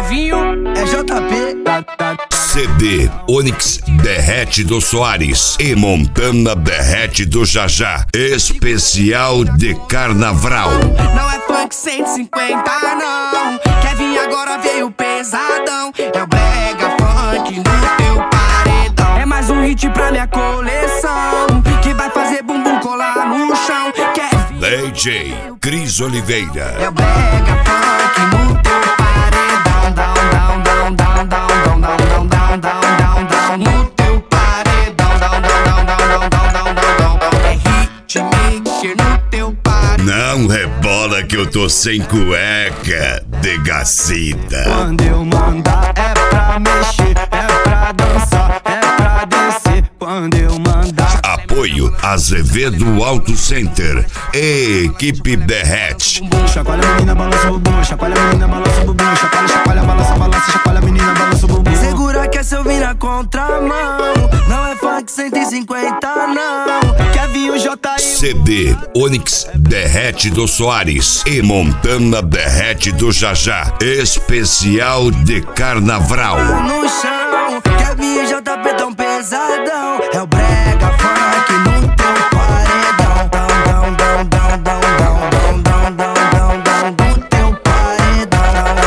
Kevinho, é JP. CD Onyx Derrete do Soares e Montana Derrete do Jajá. Especial de Carnaval. não é funk 150 não. Kevinho agora veio pesadão. É o brega funk no teu paredão. É mais um hit pra minha coleção, que vai fazer bumbum colar no chão. Kevinho, DJ Cris Oliveira. é o brega funk no teu paredão. Down, down, down, down, down, down, down, down, down, down, no teu paredão. Down, down, down, down, down, down, down, down. É hitmaker no teu paredão. Não rebola que eu tô sem cueca, degacita. Quando eu mandar é pra mexer, é pra dançar, é pra descer. Quando eu mandar. Apoio Azevedo Auto Center e Equipe Derrete. Chacoalha a menina, balança o bumbum. Chacoalha a menina, balança o bumbum. Chacoalha, chacoalha, balança, balança. Chacoalha a menina, balança o bumbum. Segura que essa eu vim na contramão. Não é funk 150 não. Kevinho J.I. CD Onyx Derrete do Soares e Montana Derrete do Jajá. Especial de Carnaval. no chão. Kevinho JP tão pesadão. É o brega funk no teu paredão. Down, down, down, down, down, down, down, down, down, down, no teu paredão.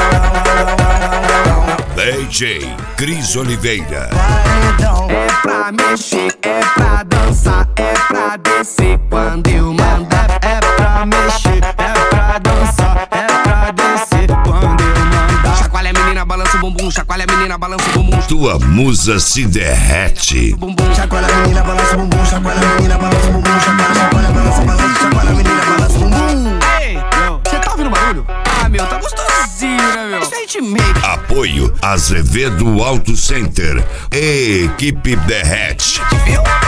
DJ Cris Oliveira. Paredão. É pra mexer, é pra dançar, é pra descer. Quando eu mandar É pra mexer, é pra dançar, é pra descer. Quando eu mandar. chacoalha a menina, balança o bumbum. Chacoalha a menina, balança o bumbum. Tua musa se derrete. Bumbum, chacoalha a menina, balança o bumbum. Chacoalha a menina, balança o bumbum. Chacoalha, chacoalha, balança, balança. Chacoalha a menina, balança o bumbum. Ei, você tá ouvindo barulho? Ah, meu, tá gostosinho, né, meu? Isso é hitmaker. Apoio Azevedo Auto Center e Equipe Derrete. Viu?